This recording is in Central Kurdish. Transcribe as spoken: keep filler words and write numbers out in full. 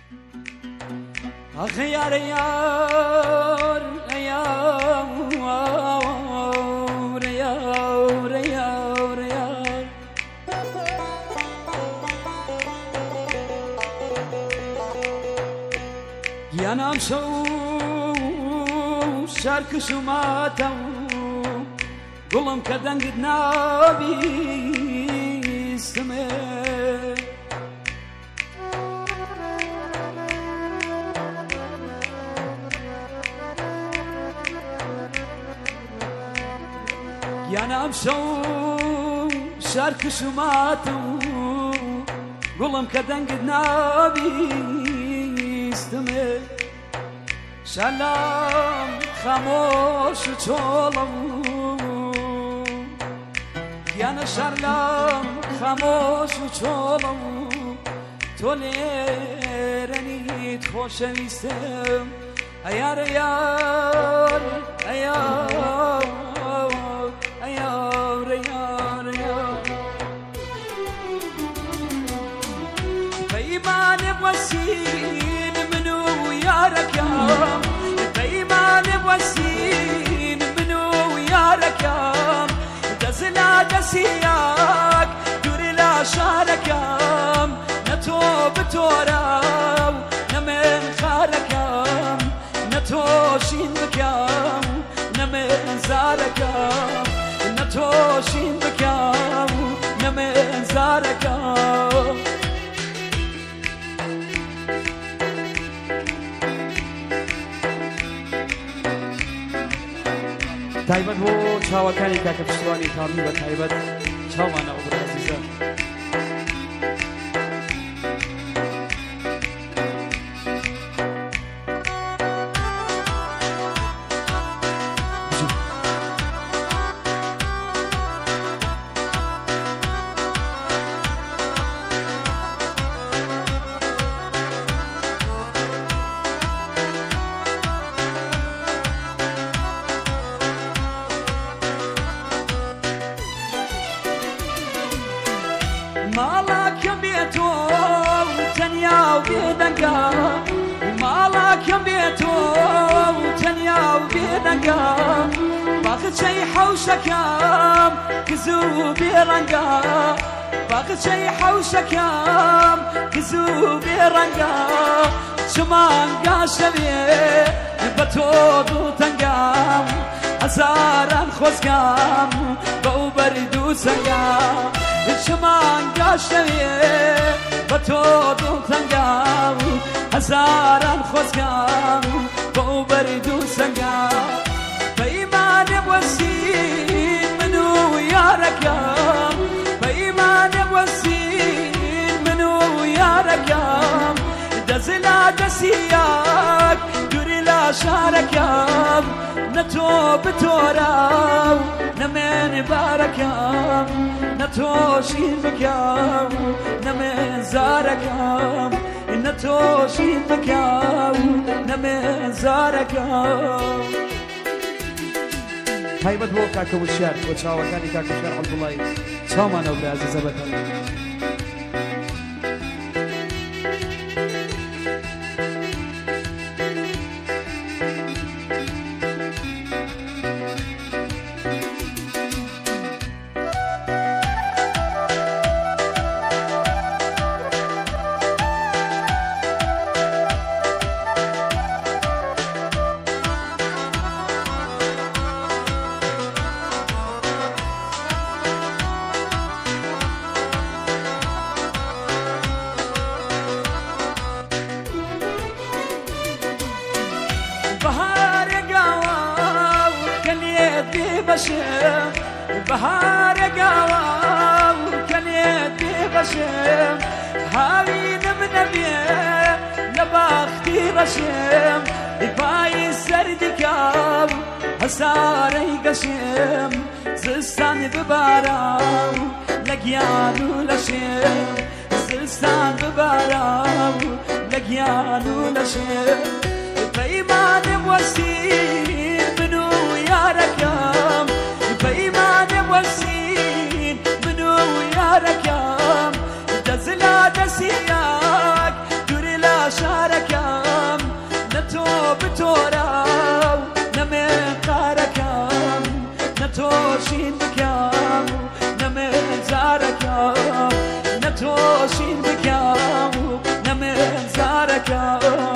آخ یار یار یار یار یار یار گیانم شو شارک شماتم گلم کدنگت نابیستمه گیانم شو شارک شماتم گلم کدنگت نابیستمه سلام خاموش چولم گیان سلام خاموش چولم تو لیرنیت خوشویستم ایار ایار ایار ایار ایار ایار پیمان وسین منو یارکم پیمان وسین منو یارکم دزلا دسیاک دوری لا شارکم نتو بتورم نمن خارکم نتو شین بکم نمن زارکم نتو شین بکم نمن زارکم تایبەت بۆ چاوەکانی کاکە پشتوانی کامی بە تایبەت چاومانە ئەوبرا عەزیزە ماڵاکەم بێتۆ تەنیا و بێدەنگا ماڵاکەم بێتۆ تەنیا و بێدەنگا باخچەی حەوشەکەم کز و بێڕەنگا باخچەی حەوشەکەم کز و بێڕەنگا چمانگا شەوێ بە تۆ دوو تەنگام هەزاران خۆزگام بەو بەرد و سەنگام چمانگا شەوێ بە تۆ دوو تەنگام هەزاران خۆزگام بەو بەرد و سەنگام پەیمانێ وەسین من و یارەکەم پەیمانێ وەسین من و یارەکەم دەزلا دەسیاک دووری لە شارەکەم نەتۆ بتۆرە و نەمێن بارەکەم نەتۆ شین بکەم نەمێن زارەکەم نەتۆ شین بکەم نەمێن زارەکەم تایبەت بۆ کاکە وشیار بۆ چاوەکانی کاکە وشیار عەبدوڵڵای چاومانە ئەوبرا عەزیزە بەتەنە بشم بهار قوام كنيت بشم هاوي من نبيه لبختي رشم باي سرد كام هساري قشم زستان ببارام لقيانو لشم زستان ببارام لقيانو لشم بإيمان وسيم منو ياركم بإيمان وسيم منو ياركم دزلا دسياك دوري لا شارك نتوشين بكام نمن زاركام نتوشين بكام نمن زاركام